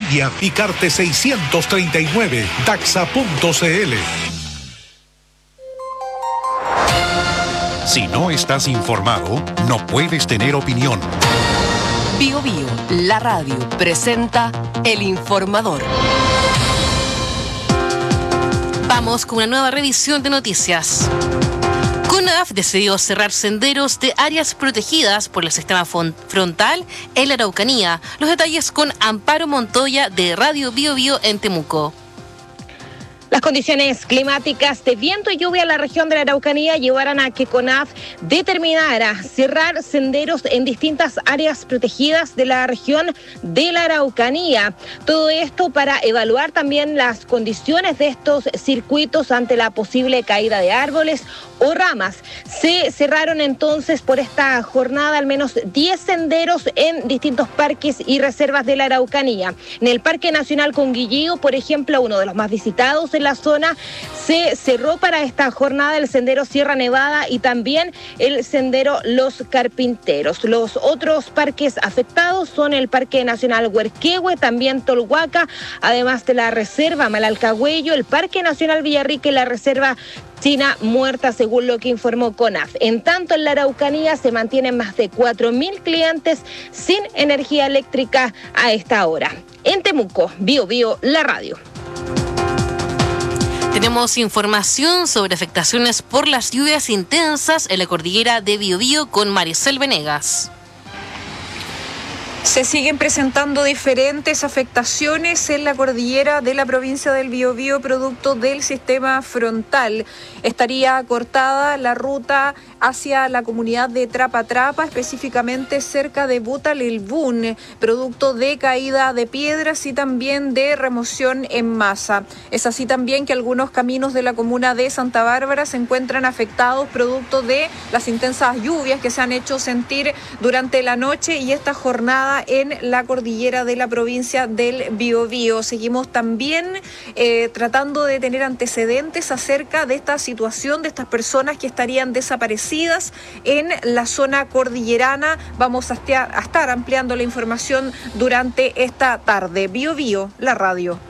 India y Carte 639, daxa.cl. Si no estás informado, no puedes tener opinión. Bio Bio, la radio, presenta El Informador. Vamos con una nueva revisión de noticias. CONAF decidió cerrar senderos de áreas protegidas por el sistema frontal en la Araucanía. Los detalles con Amparo Montoya de Radio Bio Bio en Temuco. Las condiciones climáticas de viento y lluvia en la región de la Araucanía llevaron a que CONAF determinara cerrar senderos en distintas áreas protegidas de la región de la Araucanía. Todo esto para evaluar también las condiciones de estos circuitos ante la posible caída de árboles o ramas. Se cerraron entonces por esta jornada al menos 10 senderos en distintos parques y reservas de la Araucanía. En el Parque Nacional Conguillío, por ejemplo, uno de los más visitados en la zona, se cerró para esta jornada el sendero Sierra Nevada y también el sendero Los Carpinteros. Los otros parques afectados son el Parque Nacional Huerquehue, también Tolhuaca, además de la Reserva Malalcahuello, el Parque Nacional Villarrica y la Reserva China Muerta, según lo que informó CONAF. En tanto, en la Araucanía se mantienen más de 4.000 clientes sin energía eléctrica a esta hora. En Temuco, Bio Bio, la radio. Tenemos información sobre afectaciones por las lluvias intensas en la cordillera de Biobío con Maricel Venegas. Se siguen presentando diferentes afectaciones en la cordillera de la provincia del Biobío producto del sistema frontal. Estaría cortada la ruta hacia la comunidad de Trapa Trapa, específicamente cerca de Butalilbún, producto de caída de piedras y también de remoción en masa. Es así también que algunos caminos de la comuna de Santa Bárbara se encuentran afectados producto de las intensas lluvias que se han hecho sentir durante la noche y esta jornada en la cordillera de la provincia del Biobío. Seguimos también tratando de tener antecedentes acerca de esta situación de estas personas que estarían desaparecidas en la zona cordillerana. Vamos a estar ampliando la información durante esta tarde. Bio Bio, la radio.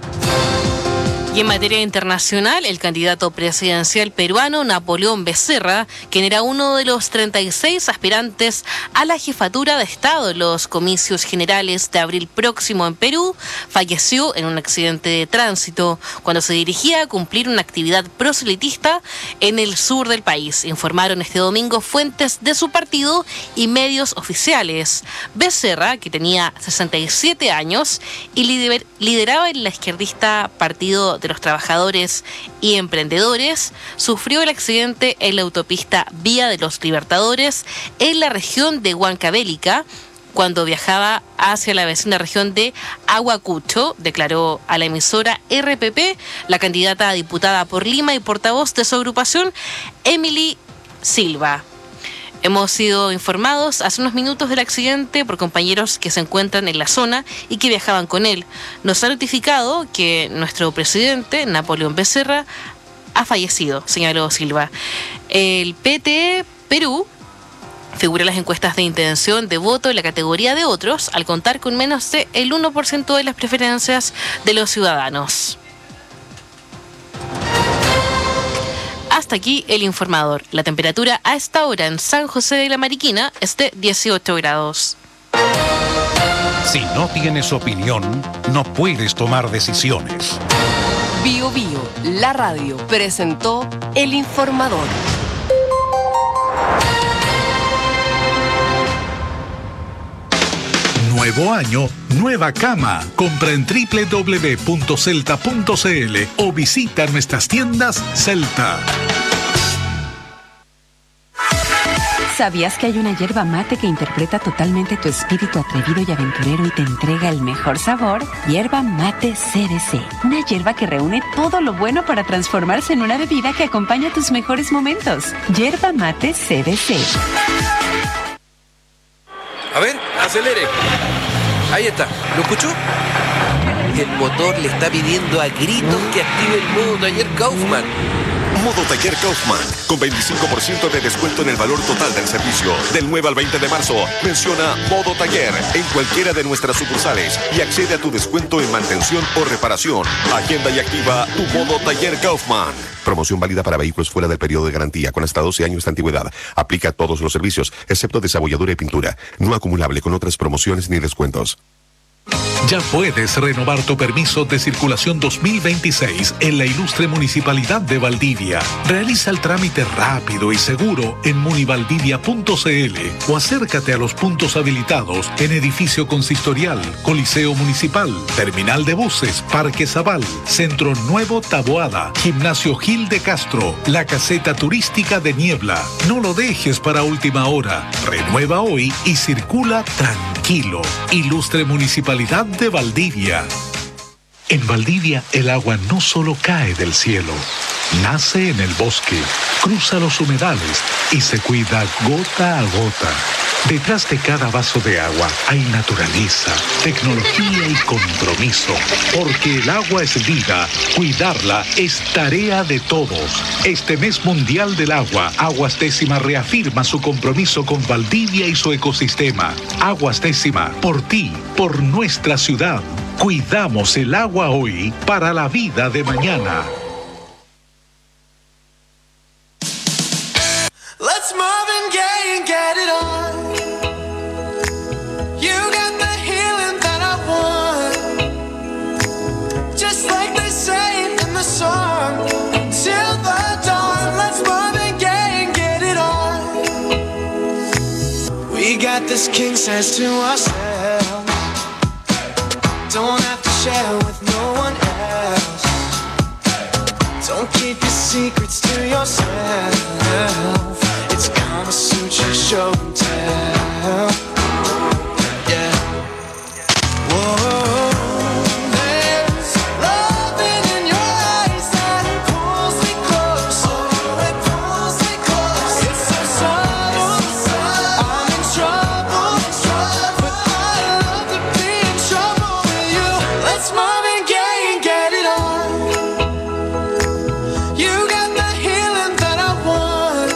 Y en materia internacional, el candidato presidencial peruano Napoleón Becerra, quien era uno de los 36 aspirantes a la jefatura de Estado en los comicios generales de abril próximo en Perú, falleció en un accidente de tránsito cuando se dirigía a cumplir una actividad proselitista en el sur del país, informaron este domingo fuentes de su partido y medios oficiales. Becerra, que tenía 67 años y lideraba el izquierdista Partido de los Trabajadores y Emprendedores, sufrió el accidente en la autopista Vía de los Libertadores en la región de Huancavelica cuando viajaba hacia la vecina región de Ayacucho, declaró a la emisora RPP la candidata a diputada por Lima y portavoz de su agrupación, Emily Silva. Hemos sido informados hace unos minutos del accidente por compañeros que se encuentran en la zona y que viajaban con él. Nos ha notificado que nuestro presidente, Napoleón Becerra, ha fallecido, señaló Silva. El PT Perú figura en las encuestas de intención de voto en la categoría de otros, al contar con menos del 1% de las preferencias de los ciudadanos. Hasta aquí el informador. La temperatura a esta hora en San José de la Mariquina es de 18 grados. Si no tienes opinión, no puedes tomar decisiones. Bio Bio, la radio, presentó El Informador. Nuevo año, nueva cama. Compra en www.celta.cl o visita nuestras tiendas Celta. ¿Sabías que hay una yerba mate que interpreta totalmente tu espíritu atrevido y aventurero y te entrega el mejor sabor? Yerba mate CBC. Una yerba que reúne todo lo bueno para transformarse en una bebida que acompaña tus mejores momentos. Yerba mate CBC. A ver, acelere. Ahí está. ¿Lo escuchó? El motor le está pidiendo a gritos que active el modo taller Kaufman. Modo Taller Kaufman, con 25% de descuento en el valor total del servicio. Del 9 al 20 de marzo, menciona Modo Taller en cualquiera de nuestras sucursales y accede a tu descuento en mantención o reparación. Agenda y activa tu Modo Taller Kaufman. Promoción válida para vehículos fuera del periodo de garantía con hasta 12 años de antigüedad. Aplica a todos los servicios, excepto desabolladura y pintura. No acumulable con otras promociones ni descuentos. Ya puedes renovar tu permiso de circulación 2026 en la ilustre Municipalidad de Valdivia. Realiza el trámite rápido y seguro en munivaldivia.cl o acércate a los puntos habilitados en Edificio Consistorial, Coliseo Municipal, Terminal de Buses, Parque Zabal, Centro Nuevo Taboada, Gimnasio Gil de Castro, la Caseta Turística de Niebla. No lo dejes para última hora. Renueva hoy y circula tranquilo. Ilustre Municipalidad de Valdivia. En Valdivia, el agua no solo cae del cielo, nace en el bosque, cruza los humedales y se cuida gota a gota. Detrás de cada vaso de agua hay naturaleza, tecnología y compromiso. Porque el agua es vida, cuidarla es tarea de todos. Este mes mundial del agua, Aguas Décima reafirma su compromiso con Valdivia y su ecosistema. Aguas Décima, por ti, por nuestra ciudad. Cuidamos el agua hoy para la vida de mañana. Let's Marvin Gaye and get it on. You got the healing that I want. Just like they say in the song. Till the dawn, let's Marvin Gaye and get it on. We got this king size to ourselves. Don't have to share with no one else. Don't keep your secrets to yourself. It's Kama Sutra show and tell. Yeah. Whoa. There's loving in your eyes that pulls me close. Oh, it pulls me close. It's so subtle. I'm in trouble. But I love to be in trouble with you. Let's Marvin Gaye and get it on. You got the healing that I want.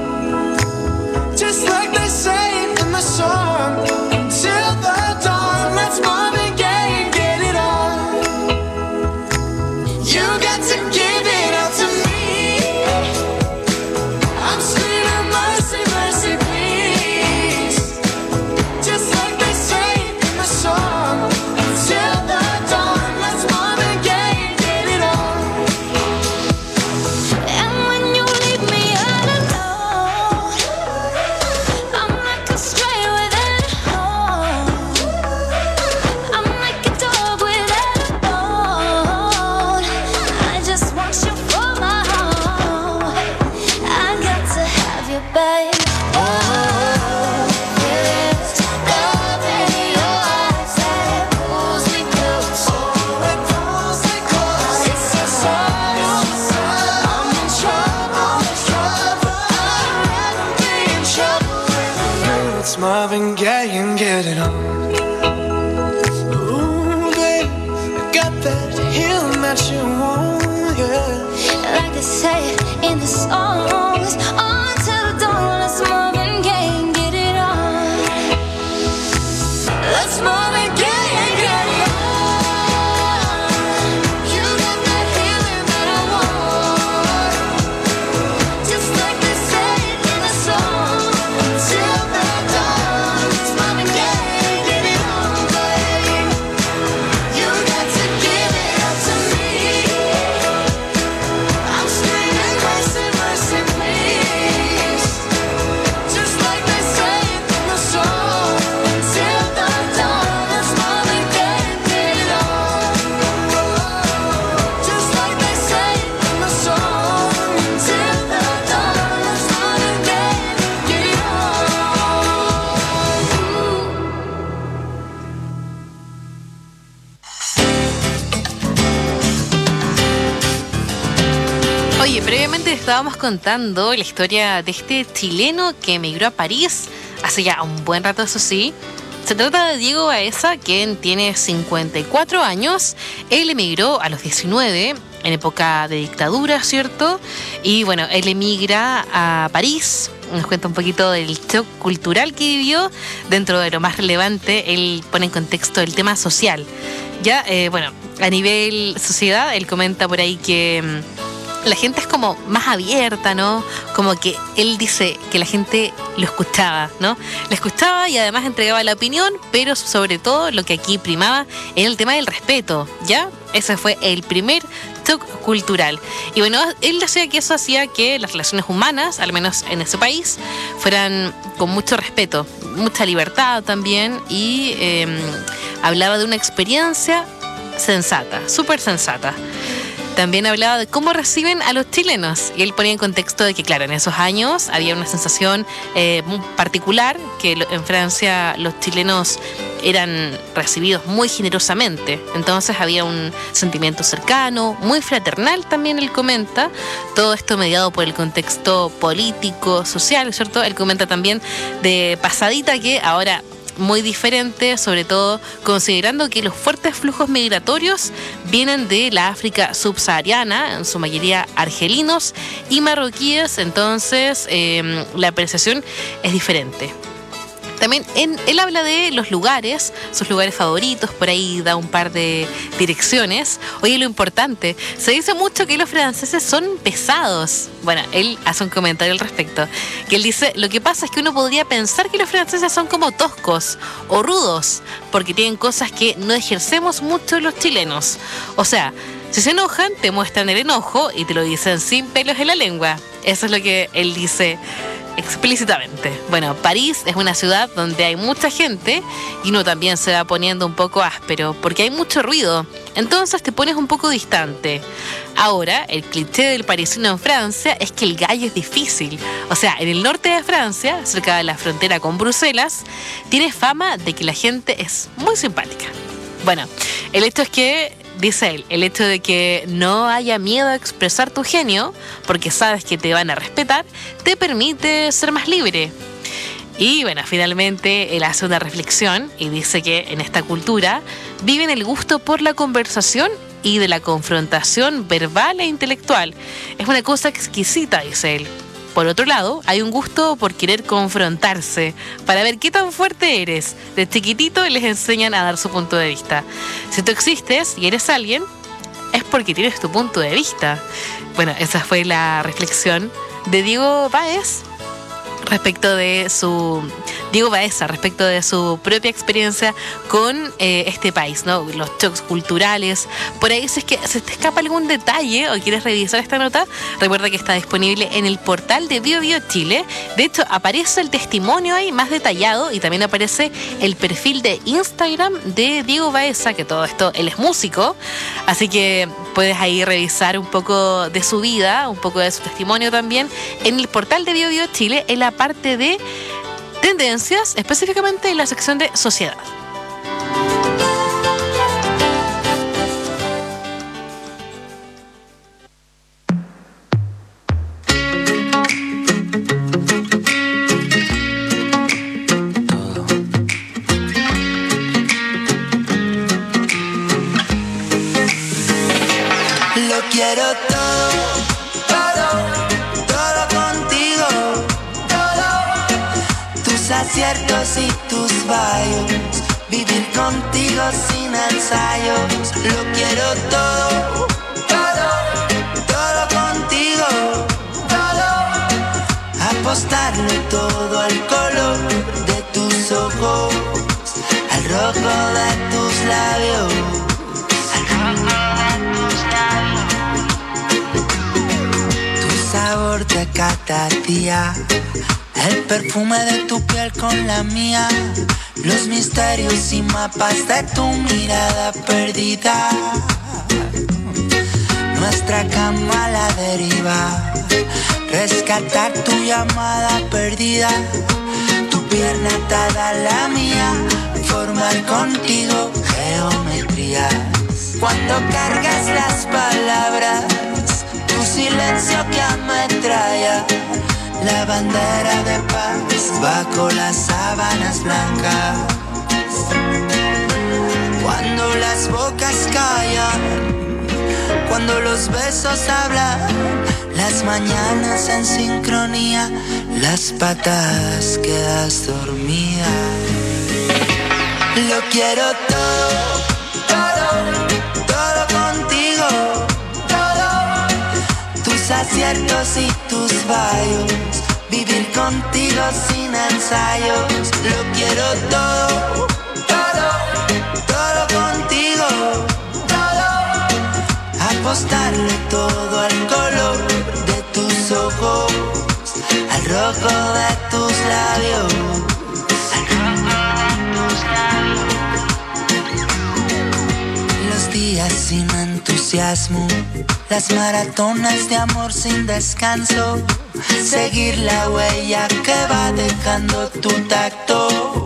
Just like they say in the song. Till the dawn, let's Marvin Gaye and get it on. You got to give it all to me. I'm screaming mercy, mercy, please. Just like they say in the song. Till the dawn, let's Marvin Gaye and get it on. And when you leave me all alone, I'm like a stray without a home. I'm like a dog without a bone. I just want you for my home. I got to have you, babe. Oh, yes. Love in your eyes that pulls me close. Oh, it pulls me close. It's so subtle. I'm in trouble. But I'd rather be in trouble with you. It's Marvin Gaye and get it on. Ooh, babe, I got that healing that you want, yeah. Like they say in the songs, on till the dawn, let's Marvin Gaye and get it on. Let's Marvin Gaye and get it on. You got that healing that I want. Just like they say in the song, Till the dawn, let's Marvin Gaye and get it on, babe. You got to give it up to me. I'm screaming mercy, mercy, please. Just like they say in the song. Till the dawn, let's Marvin Gaye and get it on. Just like they say in the song. Till the dawn, let's Marvin Gaye and get it on. Oye, previamente estábamos contando la historia de este chileno que emigró a París hace ya un buen rato, eso sí. Se trata de Diego Baeza, quien tiene 54 años. Él emigró a los 19 en época de dictadura, ¿cierto? Y bueno, él emigra a París, nos cuenta un poquito del shock cultural que vivió. Dentro de lo más relevante, él pone en contexto el tema social. Ya, bueno, a nivel sociedad, él comenta por ahí que la gente es como más abierta, ¿no? Como que él dice que la gente lo escuchaba, ¿no? Lo escuchaba y además entregaba la opinión, pero sobre todo lo que aquí primaba era el tema del respeto, ¿ya? Ese fue el primer shock cultural. Y bueno, él decía que eso hacía que las relaciones humanas, al menos en ese país, fueran con mucho respeto, mucha libertad también, y hablaba de una experiencia sensata, súper sensata. También hablaba de cómo reciben a los chilenos, y él ponía en contexto de que, claro, en esos años había una sensación muy particular, que en Francia los chilenos eran recibidos muy generosamente, entonces había un sentimiento cercano, muy fraternal también, él comenta, todo esto mediado por el contexto político, social, ¿cierto? Él comenta también de pasadita que ahora muy diferente, sobre todo considerando que los fuertes flujos migratorios vienen de la África subsahariana, en su mayoría argelinos y marroquíes, entonces la apreciación es diferente. También él habla de los lugares, sus lugares favoritos, por ahí da un par de direcciones. Oye, lo importante, se dice mucho que los franceses son pesados. Bueno, él hace un comentario al respecto, que él dice, lo que pasa es que uno podría pensar que los franceses son como toscos o rudos, porque tienen cosas que no ejercemos mucho los chilenos. O sea, si se enojan, te muestran el enojo y te lo dicen sin pelos en la lengua. Eso es lo que él dice explícitamente. Bueno, París es una ciudad donde hay mucha gente y uno también se va poniendo un poco áspero porque hay mucho ruido, entonces te pones un poco distante. Ahora, el cliché del parisino en Francia es que el gallo es difícil. O sea, en el norte de Francia, cerca de la frontera con Bruselas, tiene fama de que la gente es muy simpática. Bueno, el hecho es que, dice él, el hecho de que no haya miedo a expresar tu genio, porque sabes que te van a respetar, te permite ser más libre. Y bueno, finalmente él hace una reflexión y dice que en esta cultura viven el gusto por la conversación y de la confrontación verbal e intelectual. Es una cosa exquisita, dice él. Por otro lado, hay un gusto por querer confrontarse, para ver qué tan fuerte eres. De chiquitito les enseñan a dar su punto de vista. Si tú existes y eres alguien, es porque tienes tu punto de vista. Bueno, esa fue la reflexión de Diego Baeza respecto de su propia experiencia con este país, ¿no? Los shocks culturales. Por ahí, si es que se te escapa algún detalle o quieres revisar esta nota, recuerda que está disponible en el portal de BioBio Chile. De hecho, aparece el testimonio ahí más detallado y también aparece el perfil de Instagram de Diego Baeza, que todo esto, él es músico, así que puedes ahí revisar un poco de su vida, un poco de su testimonio también, en el portal de BioBio Chile, en la parte de tendencias, específicamente en la sección de sociedad. Lo quiero todo, todo, todo contigo, todo, tus aciertos y tus fallos, vivir contigo sin ensayos. Lo quiero todo, todo, todo contigo, todo, apostarlo todo al color de tus ojos, al rojo de tus labios, al rojo de tus labios. Tu sabor de cada día, el perfume de tu piel con la mía, los misterios y mapas de tu mirada perdida, nuestra cama a la deriva, rescatar tu llamada perdida, tu pierna atada a la mía, formar contigo geometrías. Cuando cargas las palabras, tu silencio que ametralla, la bandera de paz bajo las sábanas blancas. Cuando las bocas callan, Cuando los besos hablan, las mañanas en sincronía, las patas quedas dormida. Lo quiero todo, todo, todo contigo. Todo. Tus aciertos y tus fallos, vivir contigo sin ensayos. Lo quiero todo, todo, todo contigo. Apostarle todo al color de tus ojos, al rojo de tus labios, al rojo de tus labios. Los días sin entusiasmo, las maratonas de amor sin descanso, seguir la huella que va dejando tu tacto.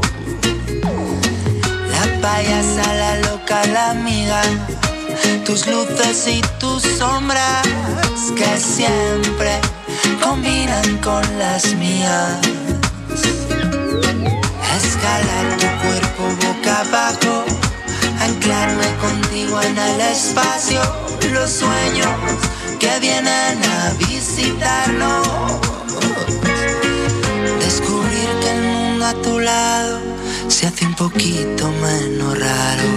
La payasa, la loca, la amiga, tus luces y tus sombras que siempre combinan con las mías. Escalar tu cuerpo boca abajo, anclarme contigo en el espacio. Los sueños que vienen a visitarnos, descubrir que el mundo a tu lado se hace un poquito menos raro.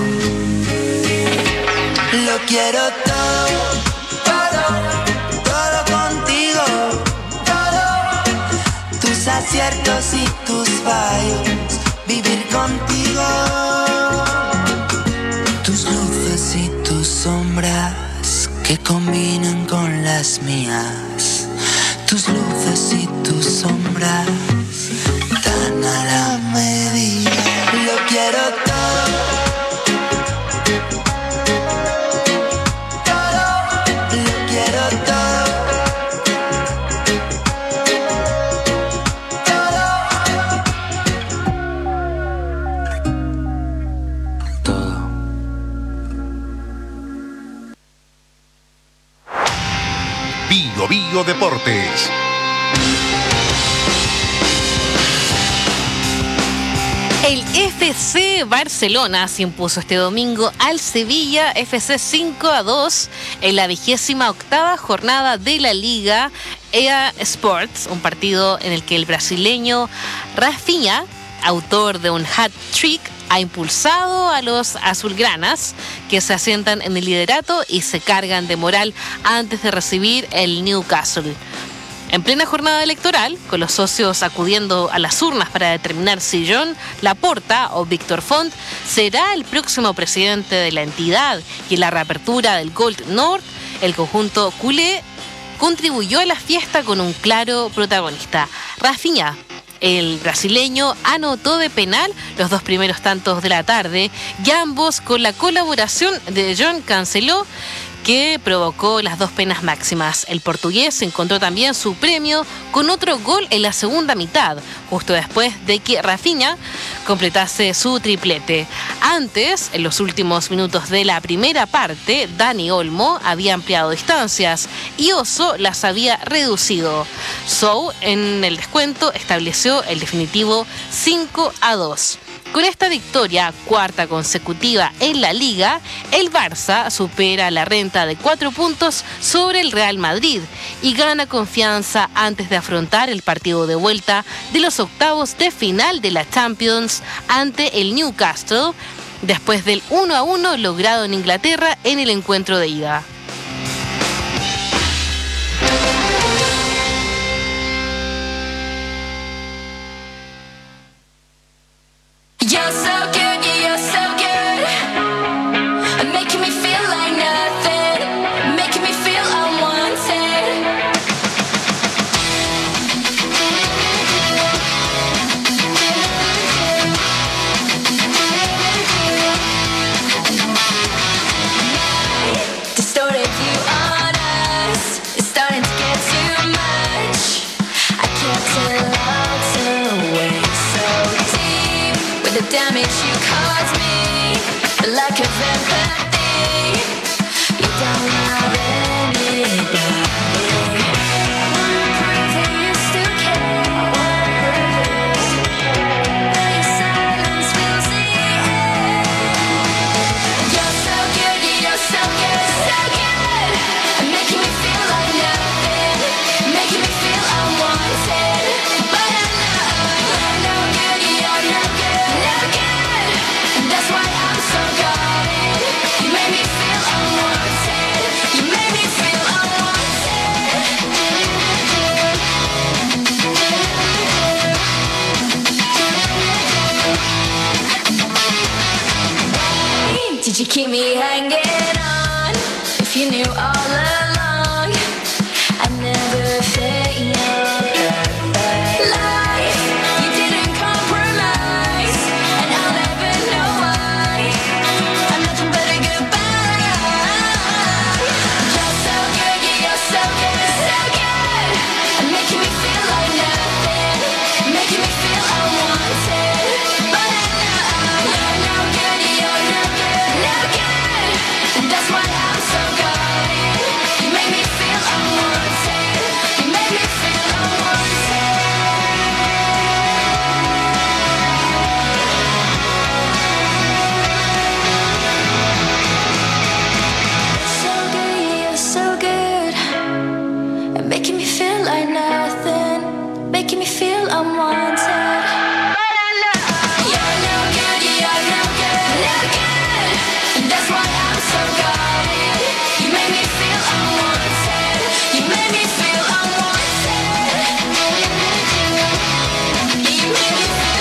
Lo quiero todo, todo, todo contigo. Todo. Tus aciertos y tus fallos, vivir contigo. Tus luces y tus sombras que combinan con las mías. Tus luces y tus sombras tan a la medida. Lo quiero todo. Bio Deportes. El FC Barcelona se impuso este domingo al Sevilla FC 5-2 en la 28ª jornada de la Liga EA Sports, un partido en el que el brasileño Rafinha, autor de un hat-trick, ha impulsado a los azulgranas, que se asientan en el liderato y se cargan de moral antes de recibir el Newcastle. En plena jornada electoral, con los socios acudiendo a las urnas para determinar si Joan Laporta o Víctor Font será el próximo presidente de la entidad, y en la reapertura del Gold North, el conjunto culé contribuyó a la fiesta con un claro protagonista, Rafinha. El brasileño anotó de penal los dos primeros tantos de la tarde, y ambos con la colaboración de João Cancelo, que provocó las dos penas máximas. El portugués encontró también su premio con otro gol en la segunda mitad, justo después de que Rafinha completase su triplete. Antes, en los últimos minutos de la primera parte, Dani Olmo había ampliado distancias y Oso las había reducido. Sou, en el descuento, estableció el definitivo 5-2. Con esta victoria, cuarta consecutiva en la Liga, el Barça supera la renta de 4 puntos sobre el Real Madrid y gana confianza antes de afrontar el partido de vuelta de los octavos de final de la Champions ante el Newcastle, después del 1-1 logrado en Inglaterra en el encuentro de ida. You're so good, yeah, you're so good. Making me feel like nothing. Making me feel unwanted. Distorted view on us is starting to get too much. I can't tell out away so deep with the damage you caused me, the lack of empathy. You don't love anybody. Wanna prove that you still care. But your silence fills the air. You're so good, yeah, you're so good, so good. keep me hanging on. If you knew all along, I'd never fail. Life, you didn't compromise, and I'll never know why. I'm nothing but a goodbye. You're so good, you're so good, so good. Making me feel like nothing, making me feel unwanted. But I know you're no good, you're no good, no good. And that's why I'm so guarded. You make me feel unwanted, you make me feel unwanted. So good, you're so good. And making me feel like nothing, making me feel unwanted. You're no good, you're no good, no good. And that's why I'm so guarded. You make me feel unwanted, you make me feel unwanted. You make me feel unwanted. You make me feel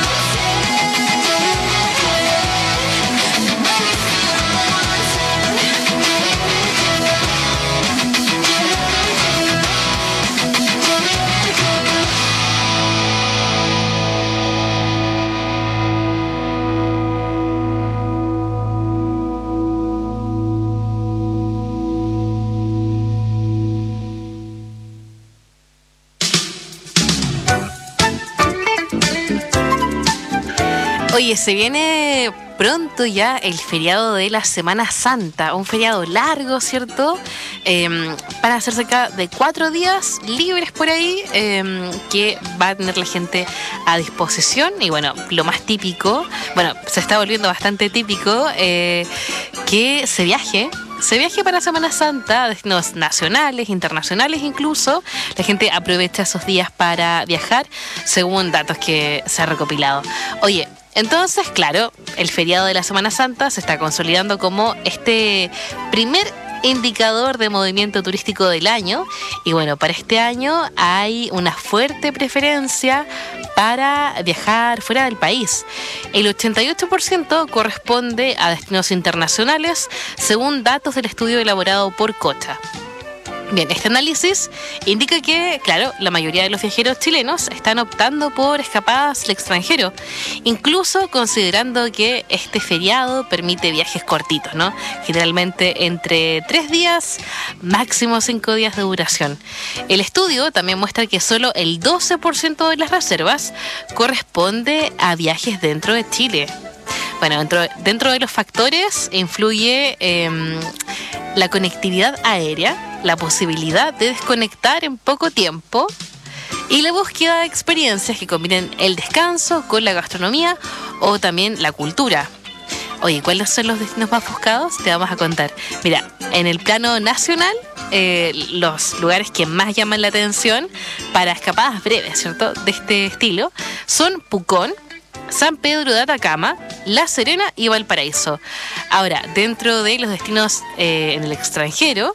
Oye, se viene pronto ya el feriado de la Semana Santa, un feriado largo, ¿cierto? Van a ser cerca de 4 días libres por ahí, que va a tener la gente a disposición. Y bueno, lo más típico, bueno, se está volviendo bastante típico, que se viaje para Semana Santa, destinos nacionales, internacionales incluso. La gente aprovecha esos días para viajar, según datos que se ha recopilado. Oye, entonces, claro, el feriado de la Semana Santa se está consolidando como este primer indicador de movimiento turístico del año. Y bueno, para este año hay una fuerte preferencia para viajar fuera del país. El 88% corresponde a destinos internacionales, según datos del estudio elaborado por Cocha. Bien, este análisis indica que, claro, la mayoría de los viajeros chilenos están optando por escapadas al extranjero, incluso considerando que este feriado permite viajes cortitos, ¿no? Generalmente entre 3 días, máximo 5 días de duración. El estudio también muestra que solo el 12% de las reservas corresponde a viajes dentro de Chile. Bueno, dentro de los factores influye la conectividad aérea, la posibilidad de desconectar en poco tiempo y la búsqueda de experiencias que combinen el descanso con la gastronomía o también la cultura. Oye, ¿cuáles son los destinos más buscados? Te vamos a contar. Mira, en el plano nacional, los lugares que más llaman la atención para escapadas breves, ¿cierto?, de este estilo, son Pucón, San Pedro de Atacama, La Serena y Valparaíso. Ahora, dentro de los destinos en el extranjero,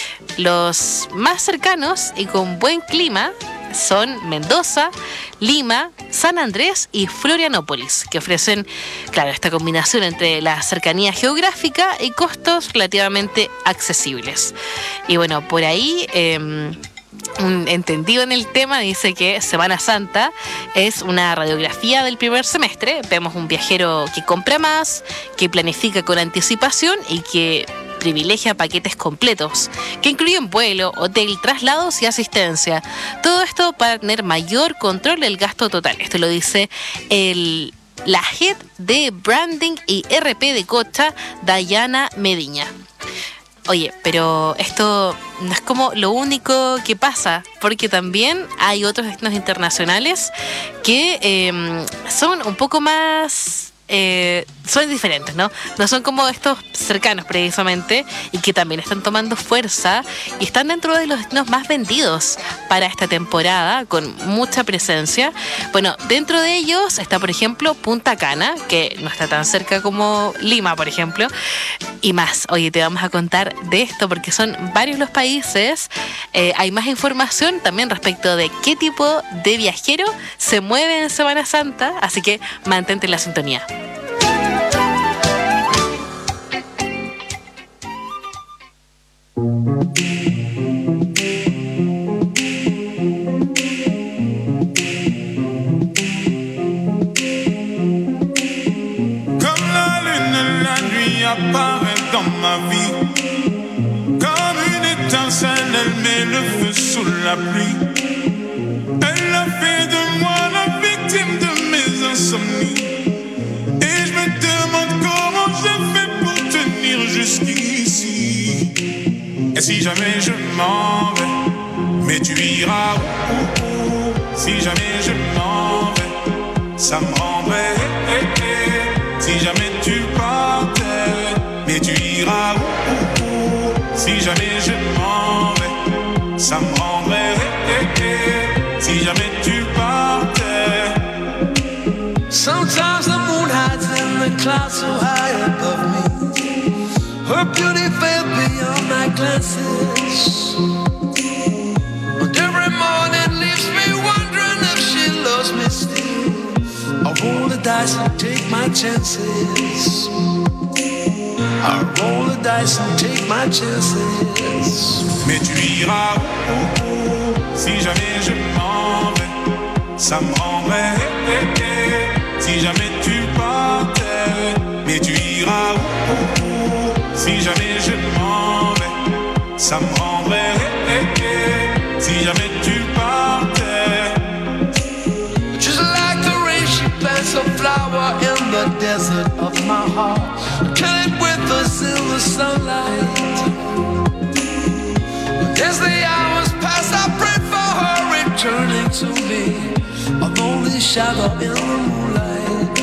los más cercanos y con buen clima son Mendoza, Lima, San Andrés y Florianópolis, que ofrecen, claro, esta combinación entre la cercanía geográfica y costos relativamente accesibles. Y bueno, por ahí un entendido en el tema dice que Semana Santa es una radiografía del primer semestre. Vemos un viajero que compra más, que planifica con anticipación y que privilegia paquetes completos, que incluyen vuelo, hotel, traslados y asistencia. Todo esto para tener mayor control del gasto total. Esto lo dice la Head de Branding y RP de Cocha, Dayana Mediña. Oye, pero esto no es como lo único que pasa, porque también hay otros destinos internacionales que son un poco más... son diferentes, ¿no? No son como estos cercanos precisamente, y que también están tomando fuerza y están dentro de los destinos más vendidos para esta temporada, con mucha presencia. Bueno, dentro de ellos está, por ejemplo, Punta Cana, que no está tan cerca como Lima, por ejemplo, y más. Oye, te vamos a contar de esto porque son varios los países. Hay más información también respecto de qué tipo de viajero se mueve en Semana Santa, así que mantente en la sintonía. Comme la lune, la nuit apparaît dans ma vie. Comme une étincelle, elle met le feu sous la pluie. Elle a fait de moi la victime de mes insomnies. Et je me demande comment je fais pour tenir jusqu'ici. Et si jamais je m'en vais, mais tu iras où? Si jamais je m'en vais, ça me rendrait. Si jamais tu partais, mais tu iras où? Si jamais je m'en vais, ça me rendrait. Si jamais tu partais. Sometimes the moon hides in the clouds so high above me. Her beauty fell beyond my glances. But every morning leaves me wondering if she loves me still. I roll the dice and take my chances. I roll the dice and take my chances. Mais tu iras où? Si jamais je m'en vais, ça me rendrait. Si jamais tu partais, mais tu iras où? Si jamais je m'en vais, ça me rendrait. Si jamais tu partais. Just like the rain, she plants a flower in the desert of my heart. Kill it with the silver sunlight. As the hours pass, I pray for her returning to me. A lonely shadow in the moonlight.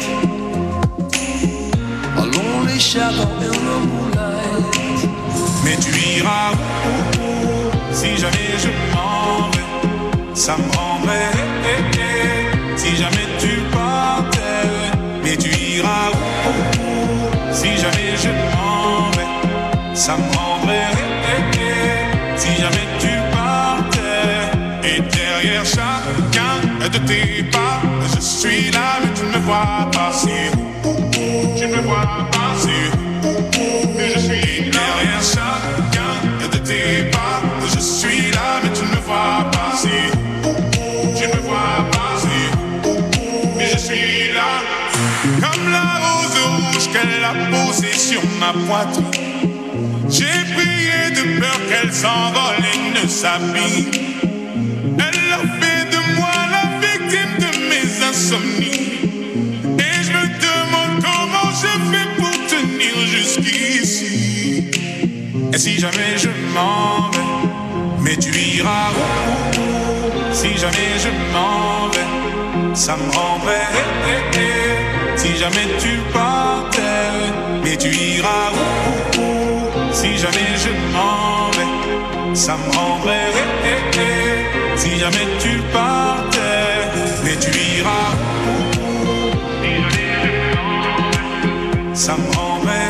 A lonely shadow in the moonlight. Mais tu iras où? Si jamais je m'en vais, ça me rendrait. Si jamais tu partais, mais tu iras où? Si jamais je m'en vais, ça me rendrait. Si jamais tu partais. Et derrière chacun de tes pas, je suis là mais tu ne me vois pas. Tu ne me vois pas. Mais je suis derrière chacun de tes pas, je suis là mais tu ne me vois pas. Tu ne me vois pas. Mais je suis là. Comme la rose rouge qu'elle a posée sur ma poitrine. J'ai prié de peur qu'elle s'envole et ne s'abîme. Elle a fait de moi la victime de mes insomnies. Et je me demande comment je fais pour tenir jusqu'ici. Et si jamais je m'en vais, mais tu iras où? Si jamais je m'en vais, ça me rendrait. Si jamais tu partais, mais tu iras où? Si jamais je m'en vais, ça me rendrait. Si jamais tu partais, mais tu iras où? Ça me rendrait.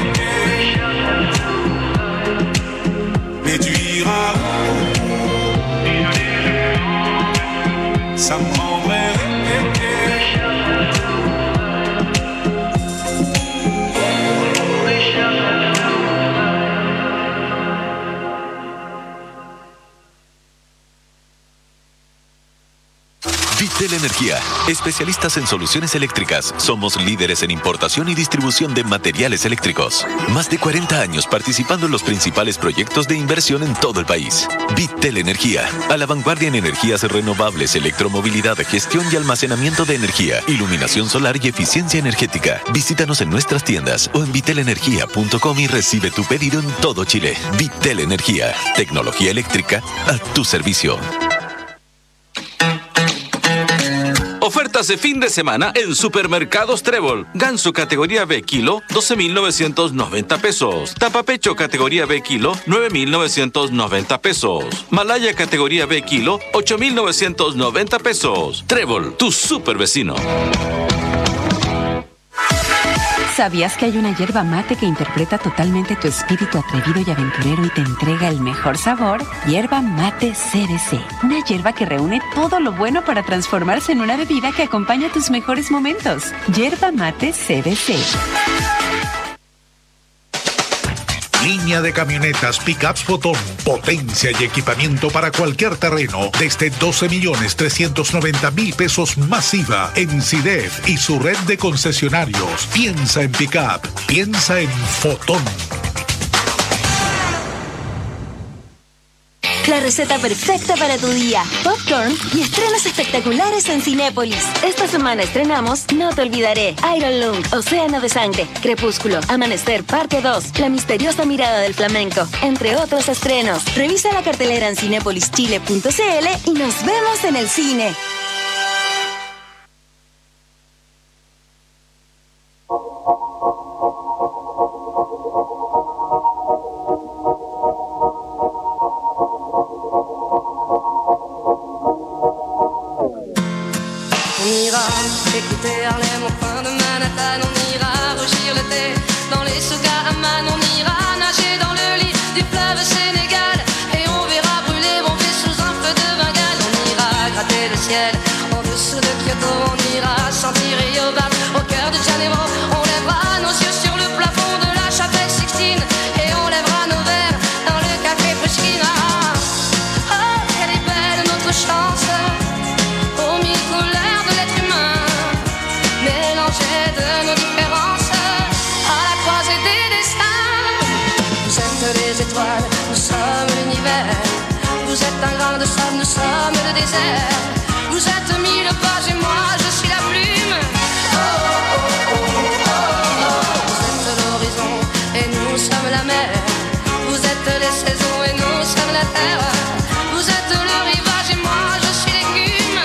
Mais tu iras où? Ça me rendrait. Vitel Energía, especialistas en soluciones eléctricas. Somos líderes en importación y distribución de materiales eléctricos. Más de 40 años participando en los principales proyectos de inversión en todo el país. Vitel Energía, a la vanguardia en energías renovables, electromovilidad, gestión y almacenamiento de energía, iluminación solar y eficiencia energética. Visítanos en nuestras tiendas o en vitelenergia.com y recibe tu pedido en todo Chile. Vitel Energía, tecnología eléctrica a tu servicio. Ofertas de fin de semana en Supermercados Trébol. Ganso categoría B kilo, 12.990 pesos. Tapapecho categoría B kilo, 9.990 pesos. Malaya categoría B kilo, 8.990 pesos. Trébol, tu super vecino. ¿Sabías que hay una hierba mate que interpreta totalmente tu espíritu atrevido y aventurero y te entrega el mejor sabor? Hierba mate CBC. Una hierba que reúne todo lo bueno para transformarse en una bebida que acompaña tus mejores momentos. Hierba mate CBC. Línea de camionetas Pickups Fotón. Potencia y equipamiento para cualquier terreno. Desde 12.390.000 pesos masiva en CIDEF y su red de concesionarios. Piensa en Pickup. Piensa en Fotón. La receta perfecta para tu día. Popcorn y estrenos espectaculares en Cinépolis. Esta semana estrenamos No te olvidaré, Iron Lung, Océano de Sangre, Crepúsculo, Amanecer, Parte 2, La misteriosa mirada del flamenco, entre otros estrenos. Revisa la cartelera en cinepolischile.cl y nos vemos en el cine. On ira écouter Harlem au coin de Manhattan. On ira rougir le thé dans les souks à Amman. On ira nager dans le lit du fleuve Sénégal. Et on verra brûler bomber sous un feu de Bengale. On ira gratter le ciel en dessous de Kyoto. On ira sentir Rio Bar au cœur de Janeiro. On lèvera nos yeux sur le plafond de la chapelle Sixtine. Et on lèvera nos verres dans le café Pushkin. Oh, quelle est belle notre chance, aux mille couleurs de l'être humain, mélangées de nos différences, à la croisée des destins. Vous êtes les étoiles, nous sommes l'univers. Vous êtes un grain de sable, nous sommes le désert. Vous êtes mille pages et moi je suis la plume. Oh, oh, oh, oh, oh. Vous êtes l'horizon et nous sommes la mer. Vous êtes les saisons et nous sommes la terre. Vous êtes le rivage et moi je suis l'écume.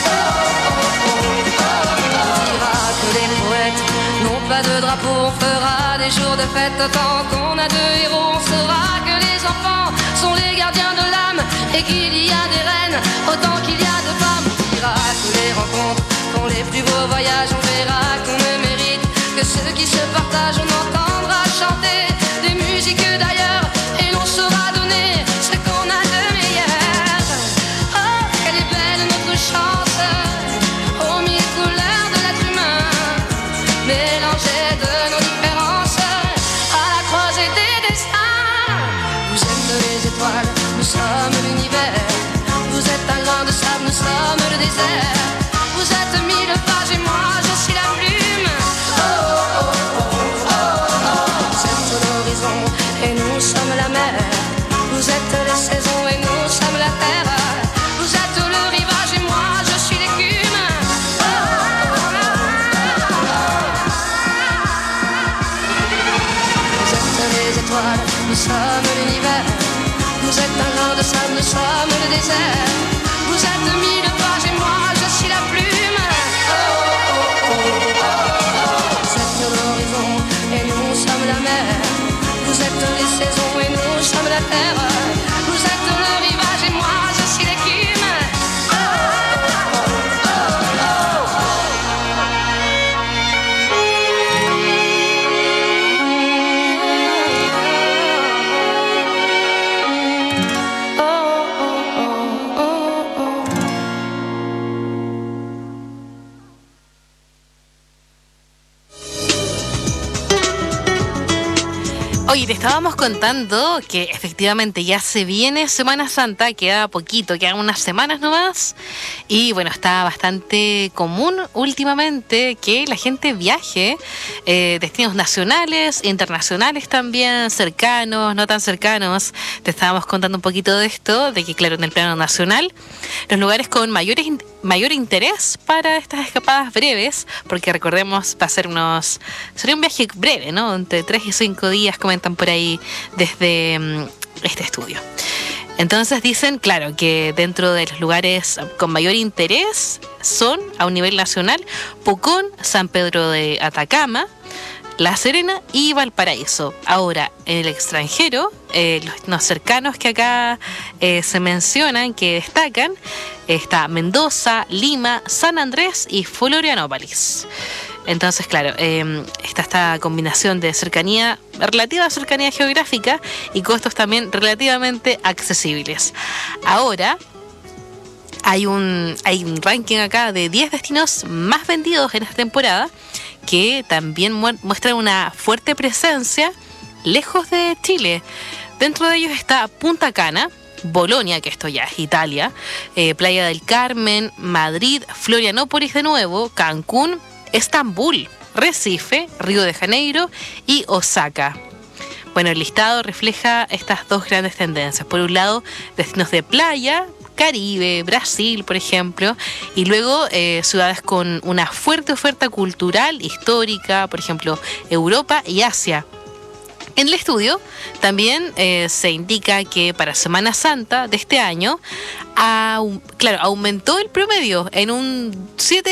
Pas de drapeau, on fera des jours de fête. Tant qu'on a deux héros, on saura que les enfants sont les gardiens de l'âme et qu'il y a des reines autant qu'il y a de femmes. On dira que les rencontres font les plus beaux voyages. On verra qu'on ne mérite que ceux qui se partagent. On entendra chanter des musiques d'ailleurs et l'on saura donner ce qu'on a de meilleur. Oh, quelle est belle notre chance, aux mille couleurs de l'être humain, mélangés de nos différences, à la croisée des destins. Vous êtes les étoiles, nous sommes l'univers. Vous êtes un grain de sable, nous sommes le désert. Vous êtes mille pages et moi je suis la plume. Oh, oh, oh, oh, oh. Vous êtes l'horizon et nous sommes la mer. Vous êtes les saisons et nous sommes la terre. Vous êtes le rivage et moi je suis l'écume. Oh, oh, oh, oh. Vous êtes les étoiles, nous sommes l'univers. Vous êtes un grain de sable, nous sommes le désert. Vous êtes mille pages et moi je suis la plume. Oh, oh, oh, oh, oh. Vous êtes l'horizon et nous sommes la mer. Vous êtes les saisons et nous sommes la terre. Vous êtes le rivage et moi je suis l'écume. Oh, oh, oh, Oye, te estábamos contando que efectivamente ya se viene Semana Santa, queda poquito, quedan unas semanas nomás. Y bueno, está bastante común últimamente que la gente viaje, destinos nacionales, internacionales también, cercanos, no tan cercanos. Te estábamos contando un poquito de esto, de que claro, en el plano nacional, los lugares con mayor interés para estas escapadas breves, porque recordemos, sería un viaje breve, ¿no? Entre 3 y 5 días, comentan por ahí desde este estudio. Entonces dicen, claro, que dentro de los lugares con mayor interés son, a un nivel nacional, Pucón, San Pedro de Atacama, La Serena y Valparaíso. Ahora, en el extranjero, los cercanos que acá se mencionan, que destacan, está Mendoza, Lima, San Andrés y Florianópolis. Entonces, claro, está esta combinación de cercanía, relativa cercanía geográfica y costos también relativamente accesibles. Ahora, hay un ranking acá de 10 destinos más vendidos en esta temporada que también muestran una fuerte presencia lejos de Chile. Dentro de ellos está Punta Cana, Bolonia, que esto ya es Italia, Playa del Carmen, Madrid, Florianópolis de nuevo, Cancún, Estambul, Recife, Río de Janeiro y Osaka. Bueno, el listado refleja estas dos grandes tendencias. Por un lado, destinos de playa, Caribe, Brasil, por ejemplo, y luego ciudades con una fuerte oferta cultural, histórica, por ejemplo, Europa y Asia. En el estudio también se indica que para Semana Santa de este año, aumentó el promedio en un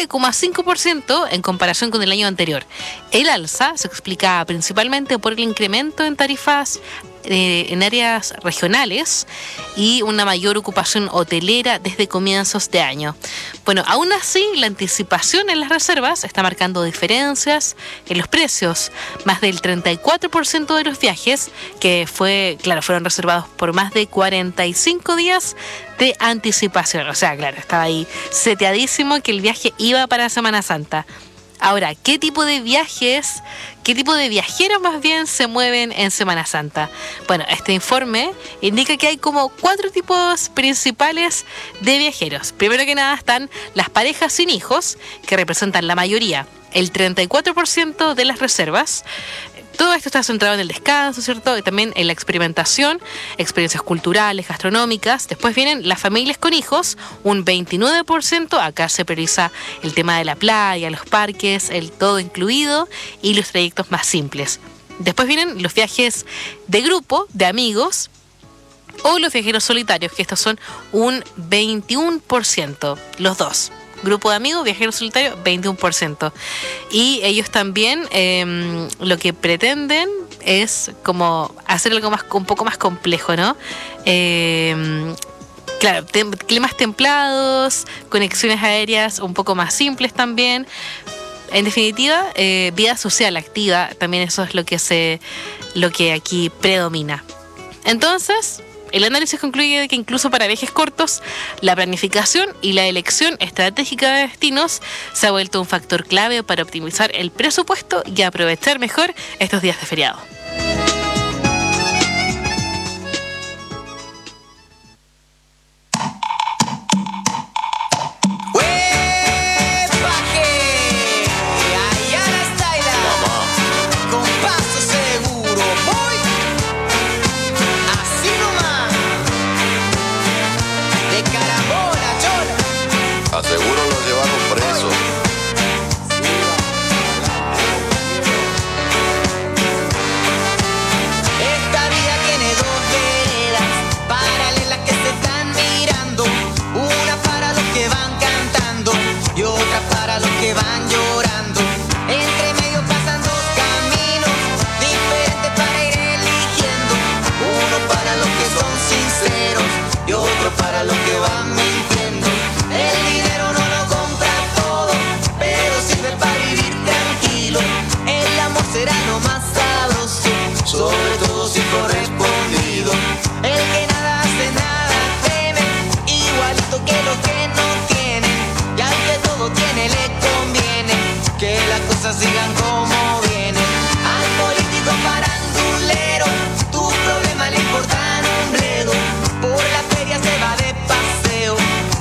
7,5% en comparación con el año anterior. El alza se explica principalmente por el incremento en tarifas en áreas regionales y una mayor ocupación hotelera desde comienzos de año. Bueno, aún así, la anticipación en las reservas está marcando diferencias en los precios. Más del 34% de los viajes fueron reservados por más de 45 días de anticipación. O sea, estaba ahí seteadísimo que el viaje iba para Semana Santa. Ahora, ¿qué tipo de viajeros más bien se mueven en Semana Santa? Bueno, este informe indica que hay como 4 tipos principales de viajeros. Primero que nada están las parejas sin hijos, que representan la mayoría, el 34% de las reservas. Todo esto está centrado en el descanso, ¿cierto? Y también en la experimentación, experiencias culturales, gastronómicas. Después vienen las familias con hijos, un 29%. Acá se prioriza el tema de la playa, los parques, el todo incluido y los trayectos más simples. Después vienen los viajes de grupo, de amigos, o los viajeros solitarios, que estos son un 21%, los dos. Grupo de amigos, viajero solitario, 21%. Y ellos también lo que pretenden es como hacer algo un poco más complejo, ¿no? Climas templados, conexiones aéreas un poco más simples también. En definitiva, vida social activa, también eso es lo que aquí predomina. Entonces, el análisis concluye que incluso para viajes cortos, la planificación y la elección estratégica de destinos se ha vuelto un factor clave para optimizar el presupuesto y aprovechar mejor estos días de feriado. Seguro lo llevaron preso. Esta vida tiene dos veredas paralelas que se están mirando. Una para los que van cantando y otra para los que van llorando. Entre medio pasan dos caminos diferentes para ir eligiendo. Uno para los que son sinceros y otro para los que van mintiendo. El dinero no lo compra todo, pero sirve para vivir tranquilo. El amor será lo más sabroso, sobre todo si correspondido. El que nada hace, nada teme, igualito que los que no tienen. Y al que todo tiene le conviene que las cosas sigan como vienen. Al político farandulero, tus problemas le importan un bledo. Por la feria se va de paseo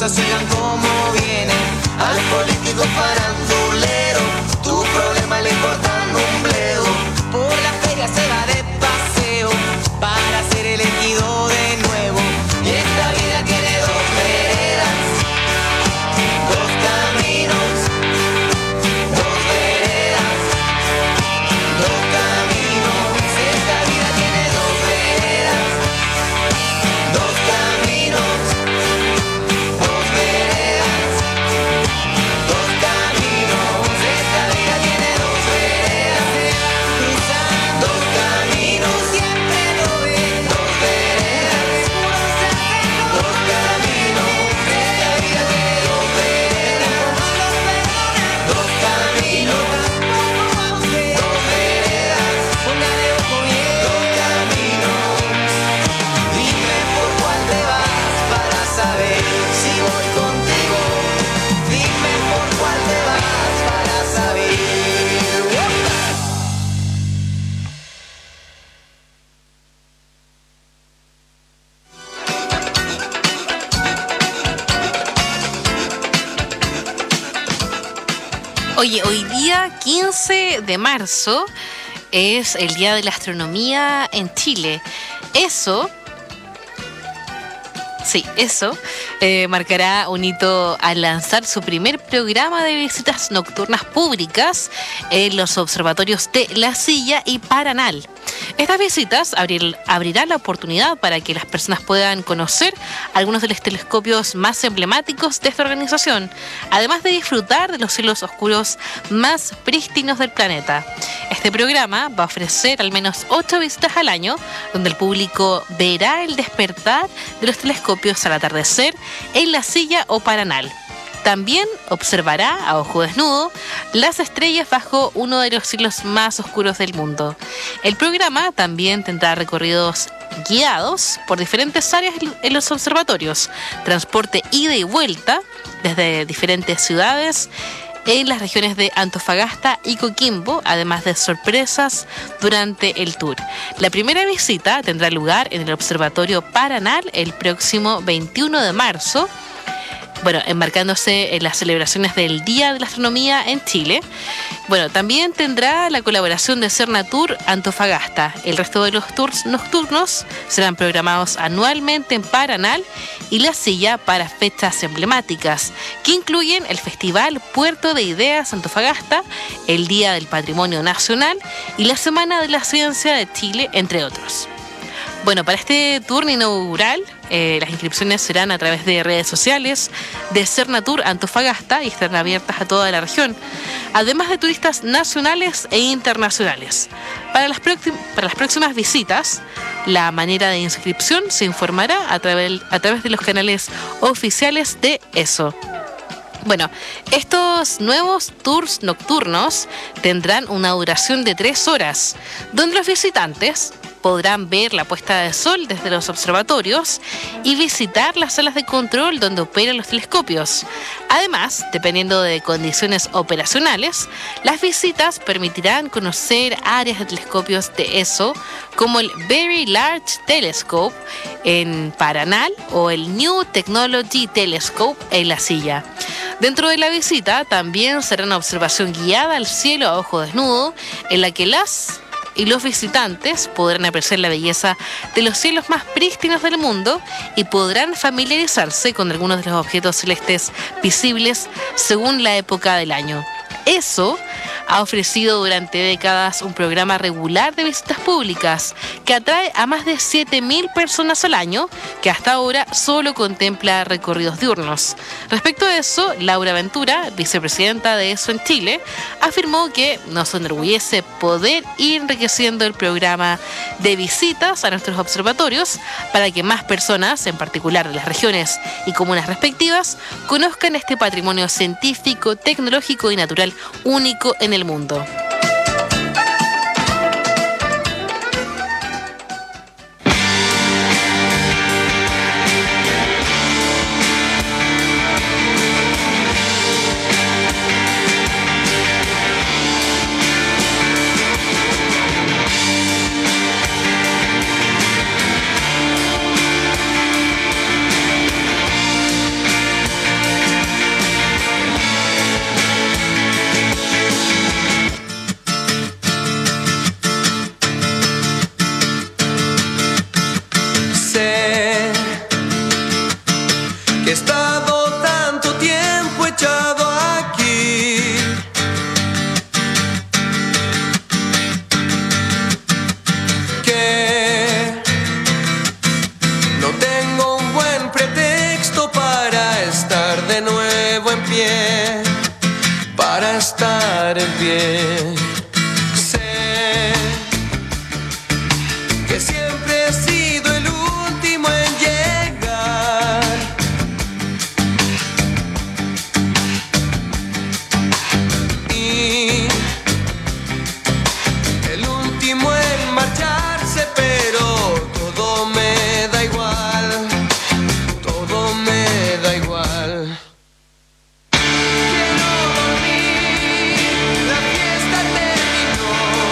cosas salgan como vienen. A los políticos faranduleros, tu problema le importan un bledo. Por la feria se va de paseo para ser elegido de nuevo. Y esta vida tiene dos veredas, dos caminos, dos veredas, dos caminos. Esta vida tiene dos veredas, dos caminos, dos veredas, dos caminos. Esta vida tiene dos veredas, cruzando dos caminos, siempre lo ven. Dos veredas, dos caminos. Esta vida tiene dos veredas, dos caminos, dos veredas. Póngale ojo bien, dos caminos. Dime por cuál te vas para saber si voy contigo. Dime por cuál te vas para saber. Oye, hoy día 15 de marzo es el Día de la Astronomía en Chile. Eso marcará un hito al lanzar su primer programa de visitas nocturnas públicas en los observatorios de La Silla y Paranal. Estas visitas abrirán la oportunidad para que las personas puedan conocer algunos de los telescopios más emblemáticos de esta organización, además de disfrutar de los cielos oscuros más prístinos del planeta. Este programa va a ofrecer al menos 8 visitas al año, donde el público verá el despertar de los telescopios al atardecer en La Silla o Paranal. También observará a ojo desnudo las estrellas bajo uno de los cielos más oscuros del mundo. El programa también tendrá recorridos guiados por diferentes áreas en los observatorios, transporte ida y vuelta desde diferentes ciudades en las regiones de Antofagasta y Coquimbo, además de sorpresas durante el tour. La primera visita tendrá lugar en el Observatorio Paranal el próximo 21 de marzo, embarcándose en las celebraciones del Día de la Astronomía en Chile. También tendrá la colaboración de Cernatur Antofagasta. El resto de los tours nocturnos serán programados anualmente en Paranal y La Silla para fechas emblemáticas, que incluyen el Festival Puerto de Ideas Antofagasta, el Día del Patrimonio Nacional y la Semana de la Ciencia de Chile, entre otros. Para este tour inaugural, las inscripciones serán a través de redes sociales de Cernatur Antofagasta y estarán abiertas a toda la región, además de turistas nacionales e internacionales. Para las próximas visitas, la manera de inscripción se informará a través de los canales oficiales de ESO. Estos nuevos tours nocturnos tendrán una duración de 3 horas, donde los visitantes podrán ver la puesta de sol desde los observatorios y visitar las salas de control donde operan los telescopios. Además, dependiendo de condiciones operacionales, las visitas permitirán conocer áreas de telescopios de ESO como el Very Large Telescope en Paranal o el New Technology Telescope en La Silla. Dentro de la visita también será una observación guiada al cielo a ojo desnudo, en la que los visitantes podrán apreciar la belleza de los cielos más prístinos del mundo y podrán familiarizarse con algunos de los objetos celestes visibles según la época del año. ESO ha ofrecido durante décadas un programa regular de visitas públicas que atrae a más de 7.000 personas al año, que hasta ahora solo contempla recorridos diurnos. Respecto a eso, Laura Ventura, vicepresidenta de ESO en Chile, afirmó que nos enorgullece poder ir enriqueciendo el programa de visitas a nuestros observatorios para que más personas, en particular de las regiones y comunas respectivas, conozcan este patrimonio científico, tecnológico y natural único en el mundo. estar en pie. Sé que siempre he sido el último en llegar. Y el último en marcharse, pero todo me da igual. Todo me da igual. Quiero dormir, la fiesta terminó.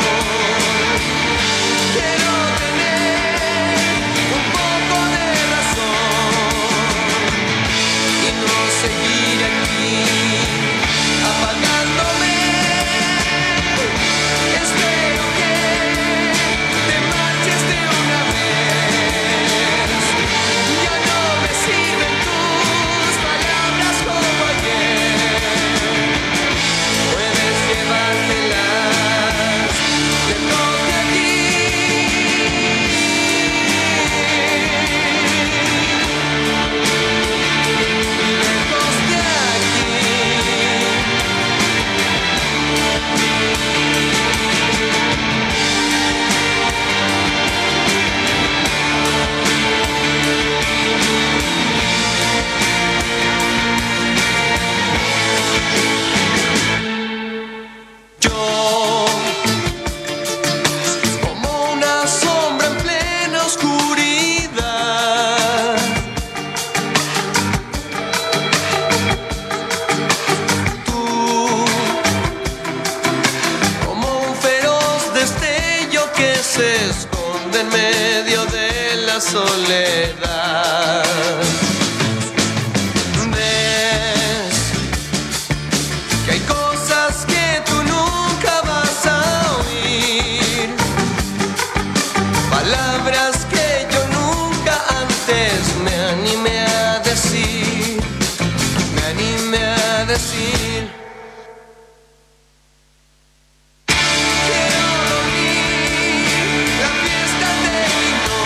Quiero tener un poco de razón y no seguir aquí apagándome. Espero que te marches de una vez. Ya no me sirven tus palabras como ayer. Puedes llevártelas lejos de aquí. Lejos de aquí. Yo, como una sombra en plena oscuridad, tú, como un feroz destello que se esconde en medio de la soledad. Ves que hay cosas que tú nunca vas a oír, palabras que yo nunca antes me animé a decir, me animé a decir. Quiero dormir, la fiesta terminó.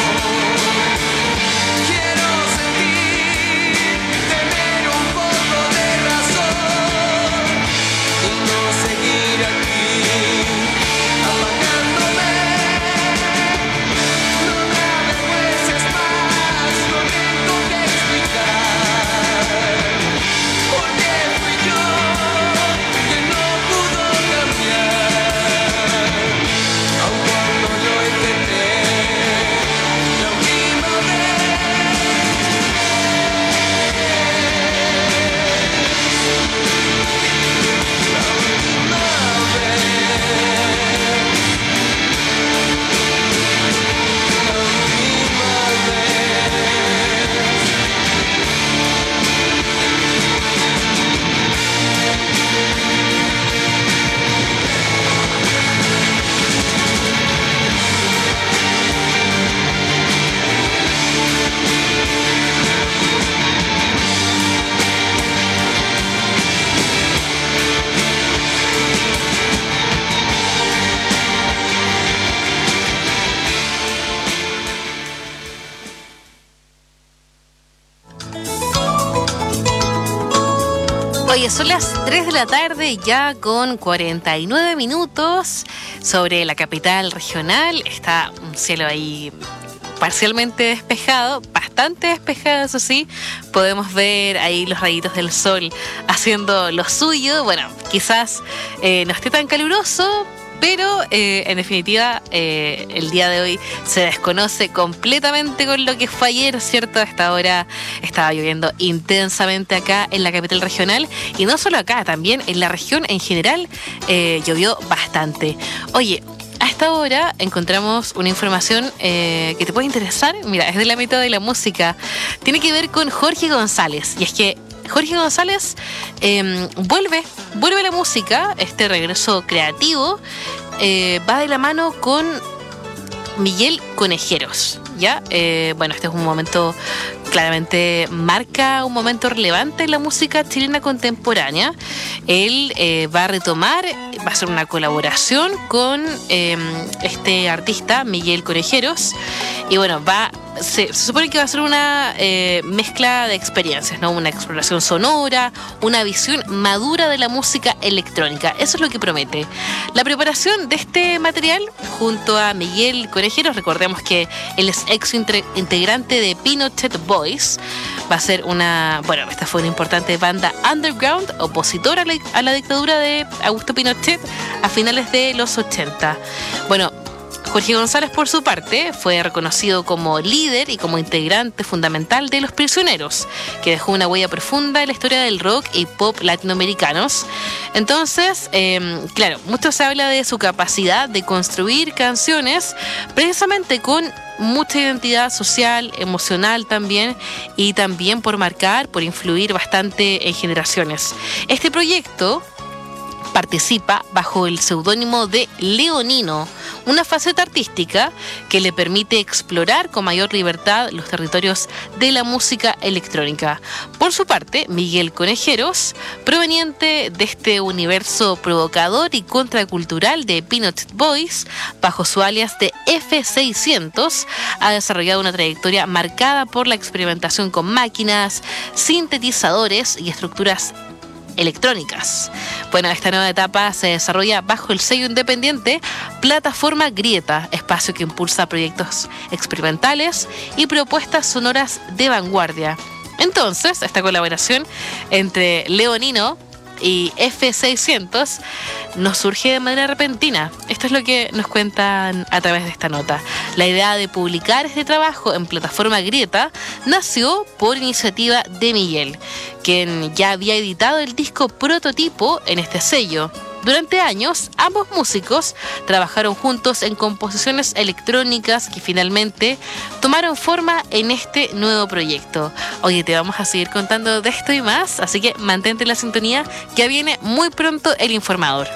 Quiero sentir, tener un poco de razón y no seguir aquí apagándome. No me avergüences más, no tengo que explicar por qué fui yo quien no pudo cambiar, aun cuando lo intenté la última vez. Oye, son las 3 de la tarde ya con 49 minutos sobre la capital regional. Está un cielo ahí parcialmente despejado, bastante despejado, eso sí. Podemos ver ahí los rayitos del sol haciendo lo suyo. Bueno, quizás no esté tan caluroso, pero en definitiva el día de hoy se desconoce completamente con lo que fue ayer, ¿cierto? A esta hora estaba lloviendo intensamente acá en la capital regional, y no solo acá, también en la región en general llovió bastante. Oye, a esta hora encontramos una información que te puede interesar. Mira, es del ámbito de la música. Tiene que ver con Jorge González. Y es que Jorge González vuelve a la música. Este regreso creativo va de la mano con Miguel Conejeros, ¿ya? Bueno, este es un momento claramente marca un momento relevante en la música chilena contemporánea. Él va a retomar, va a hacer una colaboración con este artista, Miguel Conejeros, y bueno, se supone que va a ser una mezcla de experiencias, ¿no? Una exploración sonora, una visión madura de la música electrónica. Eso es lo que promete. La preparación de este material junto a Miguel Conejeros, recordemos que él es ex integrante de Pinochet Boys, va a ser esta fue una importante banda underground opositora a la dictadura de Augusto Pinochet a finales de los 80. Bueno, Jorge González, por su parte, fue reconocido como líder y como integrante fundamental de Los Prisioneros, que dejó una huella profunda en la historia del rock y pop latinoamericanos. Entonces, claro, mucho se habla de su capacidad de construir canciones precisamente con mucha identidad social, emocional también, y también por influir bastante en generaciones. Este proyecto participa bajo el seudónimo de Leonino, una faceta artística que le permite explorar con mayor libertad los territorios de la música electrónica. Por su parte, Miguel Conejeros, proveniente de este universo provocador y contracultural de Pinochet Boys, bajo su alias de F600, ha desarrollado una trayectoria marcada por la experimentación con máquinas, sintetizadores y estructuras electrónicas. Bueno, esta nueva etapa se desarrolla bajo el sello independiente Plataforma Grieta, espacio que impulsa proyectos experimentales y propuestas sonoras de vanguardia. Entonces, esta colaboración entre Leonino y F600 nos surge de manera repentina. Esto es lo que nos cuentan a través de esta nota. La idea de publicar este trabajo en Plataforma Grieta nació por iniciativa de Miguel, quien ya había editado el disco prototipo en este sello. Durante años, ambos músicos trabajaron juntos en composiciones electrónicas que finalmente tomaron forma en este nuevo proyecto. Oye, te vamos a seguir contando de esto y más, así que mantente en la sintonía, que viene muy pronto El Informador.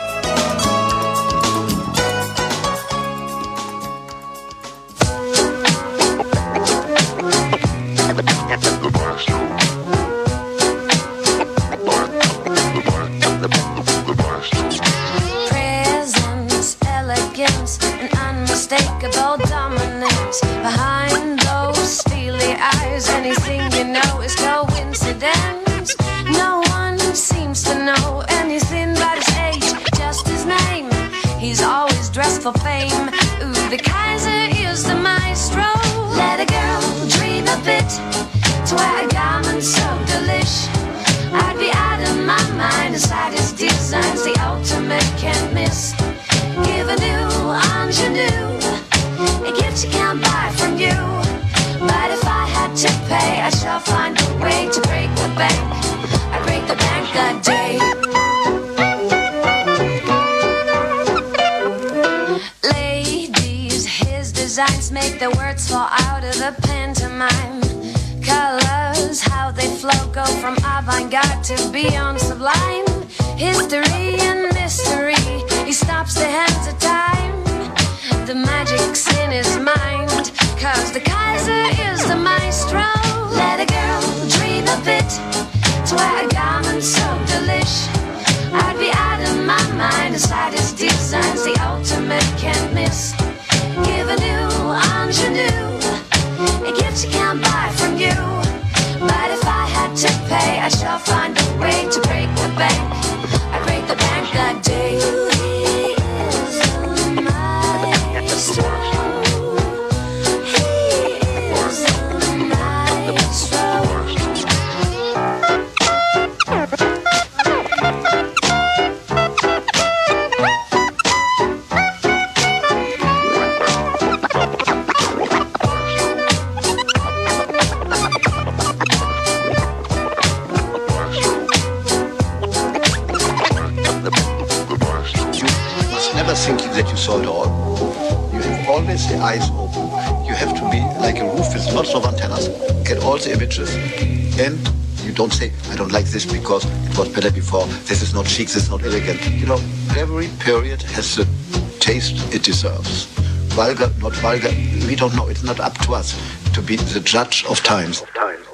Unmistakable dominance behind those steely eyes. Anything you know is coincidence. No one seems to know anything but his age, just his name. He's always dressed for fame. Ooh, the Kaiser is the maestro. Let a girl dream a bit to wear a garment so delish. I'd be out of my mind inside his designs, the ultimate can't miss. Give a new ingenue, a gift you can't buy from you. But if I had to pay, I shall find a way to break the bank. I break the bank that day. Ladies, his designs make the words fall out of the pantomime. Colors, how they flow, go from avant-garde to beyond sublime. History and mystery, he stops the hands of time. The magic's in his mind, cause the Kaiser is the maestro. Let a girl dream a bit to wear a garment so delish. I'd be out of my mind inside his designs, the ultimate can't miss. Give a new ingenue, a gift you can't buy from you. But if I had to pay, I shall find a way to break the bank. I break the bank that day. He is the maestro. He is the maestro. Thinking that you saw it all. You have always the eyes open. You have to be like a roof with lots of antennas, get all the images, and you don't say, I don't like this because it was better before, this is not chic, this is not elegant. You know, every period has the taste it deserves. Vulgar, not vulgar, we don't know. It's not up to us to be the judge of times.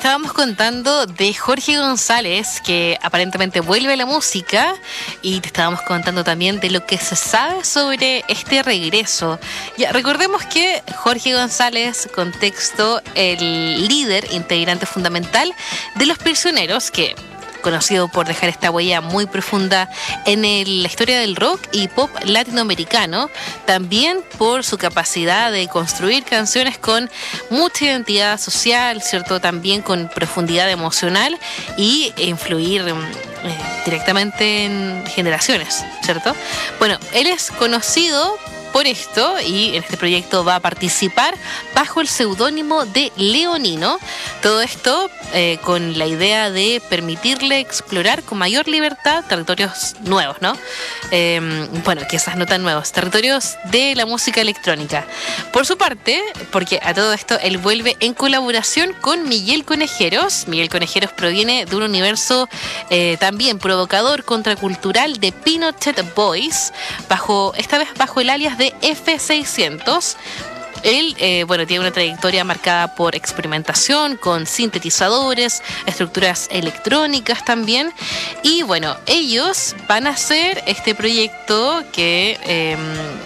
estábamos contando de Jorge González, que aparentemente vuelve a la música, y te estábamos contando también de lo que se sabe sobre este regreso. Ya, recordemos que Jorge González, contexto, el líder, integrante fundamental de Los Prisioneros, que conocido por dejar esta huella muy profunda en la historia del rock y pop latinoamericano, también por su capacidad de construir canciones con mucha identidad social, ¿cierto? También con profundidad emocional y influir directamente en generaciones, ¿cierto? Bueno, él es conocido por esto y en este proyecto va a participar bajo el seudónimo de Leonino. Todo esto con la idea de permitirle explorar con mayor libertad territorios nuevos, ¿no? Bueno, quizás no tan nuevos, territorios de la música electrónica. Por su parte, porque a todo esto él vuelve en colaboración con Miguel Conejeros. Miguel Conejeros proviene de un universo también provocador, contracultural de Pinochet Boys, esta vez bajo el alias de F600. Él, tiene una trayectoria marcada por experimentación con sintetizadores, estructuras electrónicas también. Y bueno, ellos van a hacer este proyecto que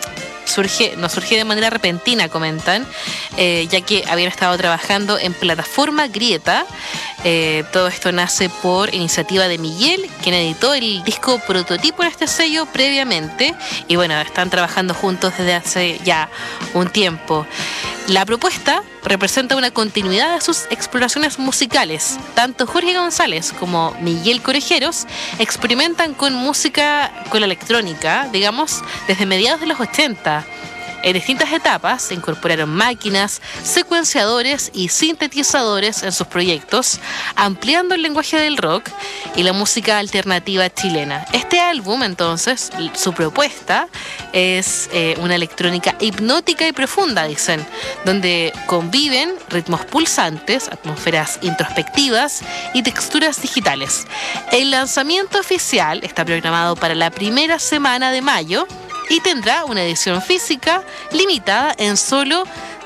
no surge de manera repentina, comentan, ya que habían estado trabajando en plataforma Grieta. Todo esto nace por iniciativa de Miguel, quien editó el disco prototipo en este sello previamente, y bueno, están trabajando juntos desde hace ya un tiempo. La propuesta representa una continuidad de sus exploraciones musicales. Tanto Jorge González como Miguel Conejeros experimentan con música, con la electrónica, digamos, desde mediados de los 80. En distintas etapas se incorporaron máquinas, secuenciadores y sintetizadores en sus proyectos, ampliando el lenguaje del rock y la música alternativa chilena. Este álbum, entonces, su propuesta es una electrónica hipnótica y profunda, dicen, donde conviven ritmos pulsantes, atmósferas introspectivas y texturas digitales. El lanzamiento oficial está programado para la primera semana de mayo, y tendrá una edición física limitada en solo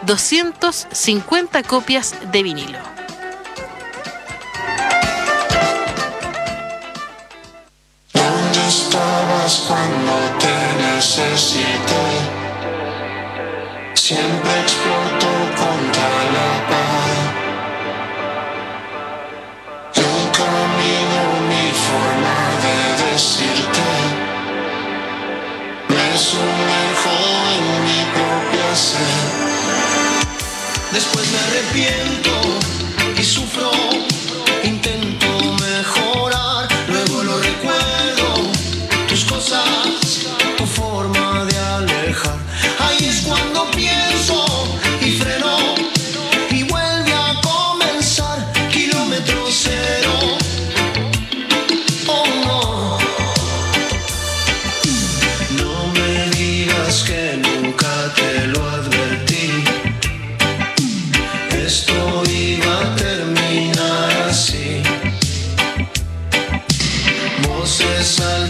250 copias de vinilo. ¿Dónde estabas cuando te necesité? Siempre exploto contra la pared. El camino, mi forma de decirte. Me sumerjo en mi propia sed. Después me arrepiento y sufro. Intento mejorar, luego lo recuerdo. Tus cosas, tu forma de alejar. Ahí es cuando pienso y freno. Y vuelve a comenzar kilómetro cero. Oh no. No me digas que nunca te lo advertí. Esto iba a terminar así. Voces al